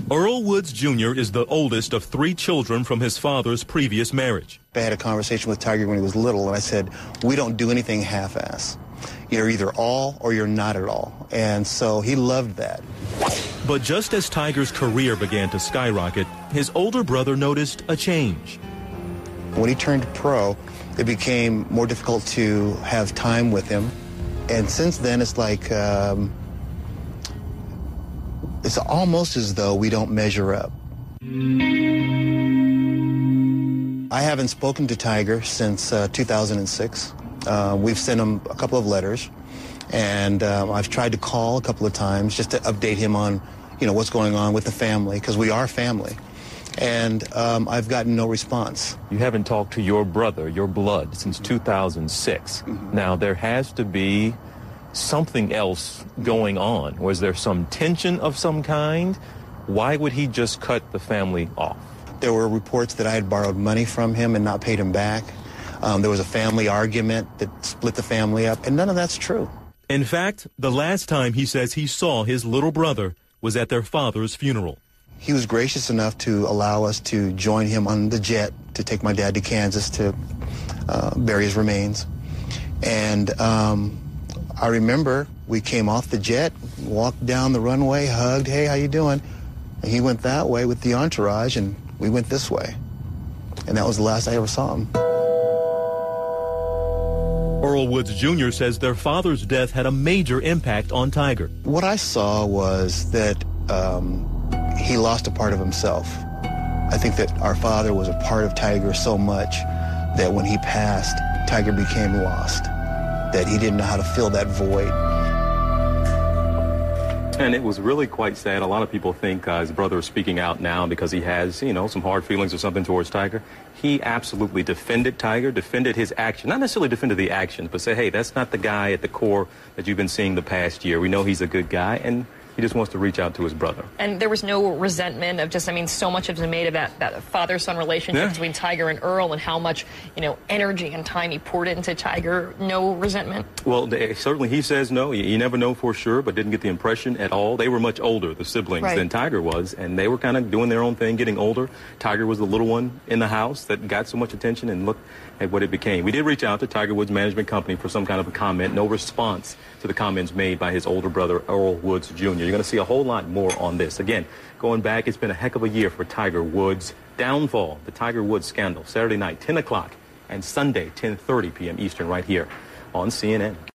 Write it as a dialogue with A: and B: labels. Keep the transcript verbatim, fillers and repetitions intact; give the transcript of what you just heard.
A: Earl Woods Junior is the oldest of three children from his father's previous marriage.
B: I had a conversation with Tiger when he was little, and I said, we don't do anything half-ass. You're either all or you're not at all. And so he loved that.
A: But just as Tiger's career began to skyrocket, his older brother noticed a change.
B: When he turned pro, it became more difficult to have time with him. And since then, it's like, um, it's almost as though we don't measure up. I haven't spoken to Tiger since uh, two thousand six. Uh, we've sent him a couple of letters, and um, I've tried to call a couple of times just to update him on, you know, what's going on with the family, because we are family. And um, I've gotten no response.
C: You haven't talked to your brother, your blood, since two thousand six. Mm-hmm. Now, there has to be something else going on. Was there some tension of some kind? Why would he just cut the family off?
B: There were reports that I had borrowed money from him and not paid him back. Um, there was a family argument that split the family up, and none of that's true.
A: In fact, the last time he says he saw his little brother was at their father's funeral.
B: He was gracious enough to allow us to join him on the jet to take my dad to Kansas to uh, bury his remains. And um, I remember we came off the jet, walked down the runway, hugged, hey, how you doing? And he went that way with the entourage, and we went this way. And that was the last I ever saw him.
A: Earl Woods Junior says their father's death had a major impact on Tiger.
B: What I saw was that um, he lost a part of himself. I think that our father was a part of Tiger so much that when he passed, Tiger became lost, that he didn't know how to fill that void.
C: And it was really quite sad. A lot of people think uh, his brother is speaking out now because he has, you know, some hard feelings or something towards Tiger. He absolutely defended Tiger, defended his action. Not necessarily defended the actions, but said, hey, that's not the guy at the core that you've been seeing the past year. We know he's a good guy, and he just wants to reach out to his brother.
D: And there was no resentment of just, I mean, so much has been made about that father-son relationship yeah. between Tiger and Earl and how much, you know, energy and time he poured into Tiger. No resentment?
C: Well, they, certainly he says no. You, you never know for sure, but didn't get the impression at all. They were much older, the siblings, right. than Tiger was, and they were kind of doing their own thing, getting older. Tiger was the little one in the house that got so much attention, and look at what it became. We did reach out to Tiger Woods Management Company for some kind of a comment. No response to the comments made by his older brother, Earl Woods Junior You're going to see a whole lot more on this. Again, going back, it's been a heck of a year for Tiger Woods. Downfall, the Tiger Woods scandal, Saturday night, ten o'clock, and Sunday, ten thirty p m Eastern, right here on C N N.